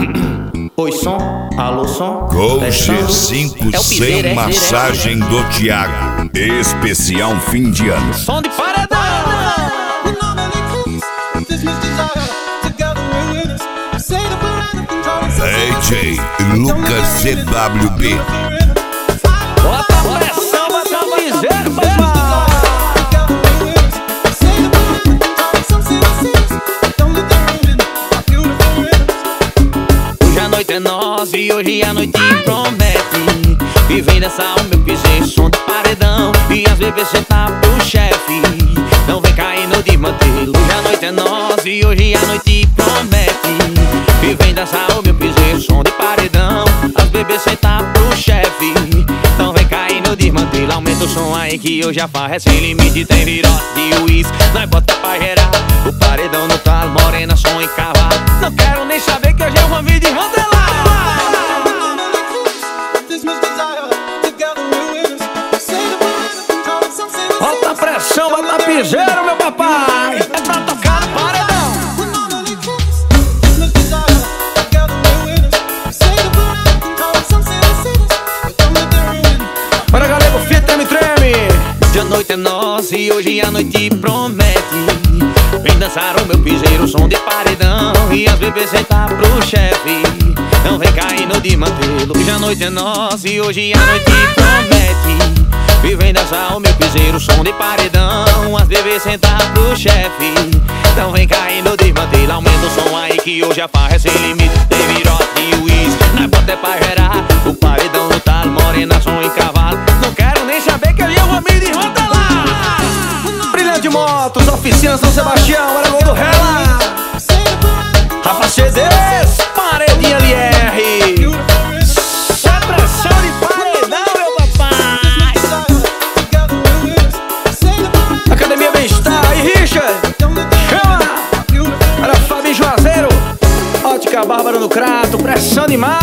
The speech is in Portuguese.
Oi, som, alô, som. Gol G5 sem massagem do Thiago. Especial fim de ano. Som de paredão. AJ Lucas CWB. Bota a pressão, bota o piseiro, papai. Hoje a noite é nossa e hoje a noite promete. E vem dançar o meu piseiro, som de paredão. E as bebês sentar pro chefe. Não vem cair no desmantelo. Hoje a noite é nossa e hoje a noite promete. E vem dançar o meu piseiro, som de paredão. As bebês sentar pro chefe. Não vem cair no desmantelo. Aumenta o som aí que hoje a farra é sem limite. Tem virote de uísque, nós bota pra gerar. O paredão no talo, morena, som e cavalo. Não quero nem saber que hoje é uma vida de rodelar. Bota a pressão, bota a piseiro, meu papai. É pra tocar no paredão. Para galego, fita, treme, treme. Hoje a noite é nossa e hoje a noite promete. Vem dançar o meu piseiro, som de paredão. E as bebês sentar pro chefe. Não vem cair no desmantelo. Hoje a noite é nossa e hoje a noite promete. E vem dançar o meu piseiro, som de paredão. As bebês sentar pro chefe. Não vem cair no desmantelo. Aumenta o som aí que hoje a farra é sem limite. Tem virote e uísque, nós bota é pra gerar. O paredão no talo, morena, som e cavalo. Não quero nem saber que hoje eu vou me derrotar. Brilhante Motos, oficina São Sebastião, Aragão do Rela. Rafa CDs, paredinha LR. Só pressão de paredão, meu papai. Academia Bem-Estar, aí Richard. Chama. Era Fabinho Juazeiro. Ótica Bárbara no Crato, pressão demais.